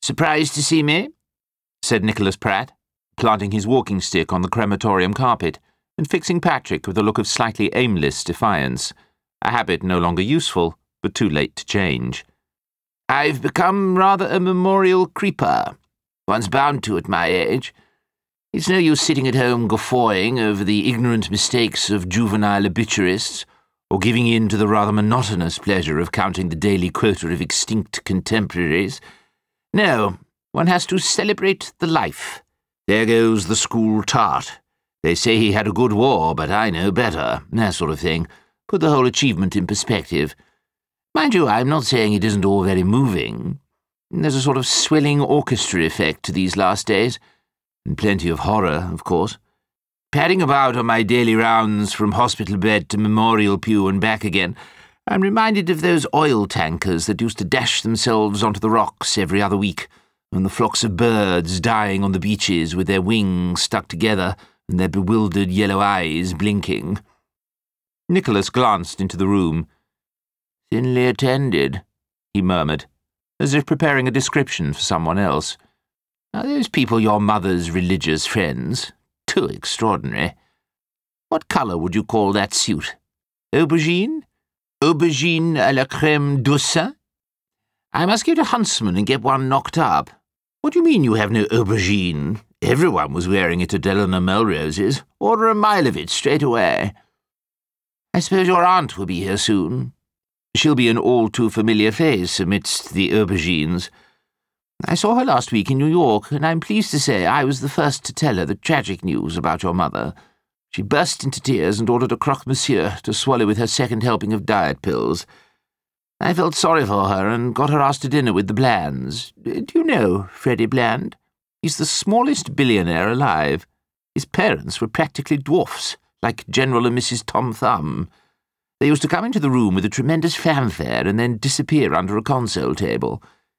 "Surprised to see me?" said Nicholas Pratt, planting his walking stick on the crematorium carpet and fixing Patrick with a look of slightly aimless defiance, a habit no longer useful, but too late to change. "I've become rather a memorial creeper. One's bound to at my age. It's no use sitting at home guffawing over the ignorant mistakes of juvenile obituarists, or giving in to the rather monotonous pleasure of counting the daily quota of extinct contemporaries. No, one has to celebrate the life. There goes the school tart. They say he had a good war, but I know better, that sort of thing. Put the whole achievement in perspective. Mind you, I'm not saying it isn't all very moving. There's a sort of swelling orchestra effect to these last days, and plenty of horror, of course. Padding about on my daily rounds from hospital bed to memorial pew and back again, I'm reminded of those oil tankers that used to dash themselves onto the rocks every other week, and the flocks of birds dying on the beaches with their wings stuck together and their bewildered yellow eyes blinking. Nicholas glanced into the room. "Thinly attended," he murmured, as if preparing a description for someone else. "Are those people your mother's religious friends? Too extraordinary. What colour would you call that suit? Aubergine? Aubergine à la crème d'oursin? I must go to Huntsman and get one knocked up. What do you mean you have no aubergine? Everyone was wearing it at Eleanor Melrose's. Order a mile of it straight away. I suppose your aunt will be here soon. She'll be an all-too-familiar face amidst the aubergines. I saw her last week in New York, and I'm pleased to say I was the first to tell her the tragic news about your mother. She burst into tears and ordered a croque-monsieur to swallow with her second helping of diet pills. I felt sorry for her and got her asked to dinner with the Blands. Do you know Freddie Bland? He's the smallest billionaire alive. His parents were practically dwarfs, like General and Mrs. Tom Thumb. They used to come into the room with a tremendous fanfare and then disappear under a console table.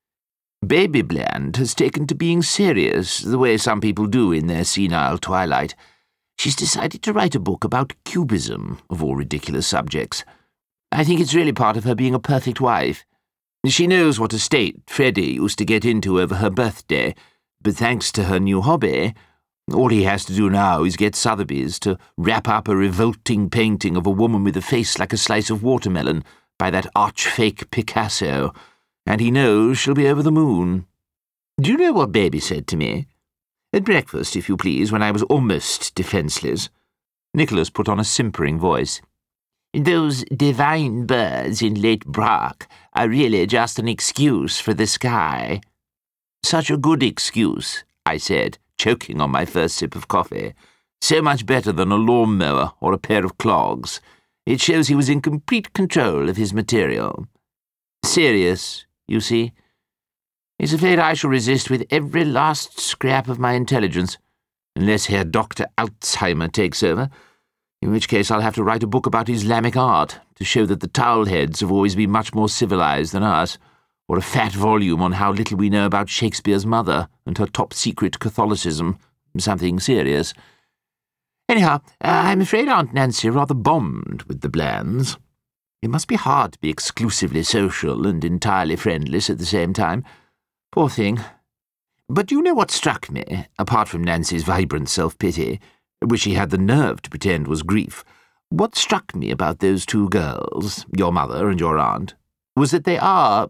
Baby Bland has taken to being serious, the way some people do in their senile twilight. She's decided to write a book about cubism, of all ridiculous subjects. I think it's really part of her being a perfect wife. She knows what a state Freddie used to get into over her birthday, but thanks to her new hobby, all he has to do now is get Sotheby's to wrap up a revolting painting of a woman with a face like a slice of watermelon by that arch-fake Picasso, and he knows she'll be over the moon. Do you know what Baby said to me? At breakfast, if you please, when I was almost defenceless. Nicholas put on a simpering voice. Those divine birds in Lake Brock are really just an excuse for the sky. Such a good excuse, I said, choking on my first sip of coffee. So much better than a lawnmower or a pair of clogs. It shows he was in complete control of his material. Serious, you see. It's a fate I shall resist with every last scrap of my intelligence, unless Herr Dr. Alzheimer takes over, in which case I'll have to write a book about Islamic art to show that the towelheads have always been much more civilized than us, or a fat volume on how little we know about Shakespeare's mother and her top-secret Catholicism, something serious. Anyhow, I'm afraid Aunt Nancy rather bombed with the Blands. It must be hard to be exclusively social and entirely friendless at the same time. Poor thing. But you know what struck me, apart from Nancy's vibrant self-pity, which she had the nerve to pretend was grief, what struck me about those two girls, your mother and your aunt, was that they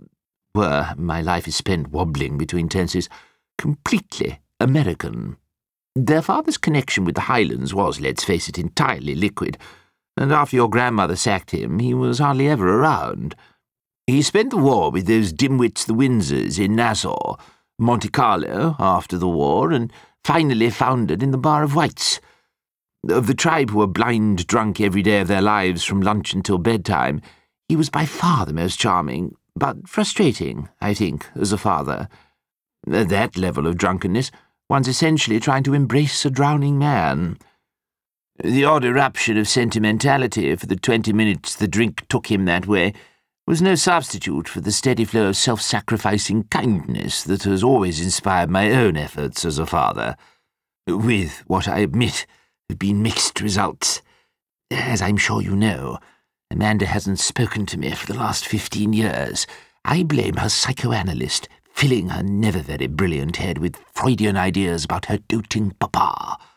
my life is spent wobbling between tenses, completely American. Their father's connection with the Highlands was, let's face it, entirely liquid, and after your grandmother sacked him, he was hardly ever around. He spent the war with those dimwits the Windsors in Nassau, Monte Carlo after the war, and finally foundered in the Bar of Whites. Of the tribe who were blind drunk every day of their lives from lunch until bedtime, he was by far the most charming, but frustrating, I think, as a father. At that level of drunkenness, one's essentially trying to embrace a drowning man. The odd eruption of sentimentality for the 20 minutes the drink took him that way was no substitute for the steady flow of self-sacrificing kindness that has always inspired my own efforts as a father, with what I admit have been mixed results. As I'm sure you know, Amanda hasn't spoken to me for the last 15 years. I blame her psychoanalyst, filling her never very brilliant head with Freudian ideas about her doting papa.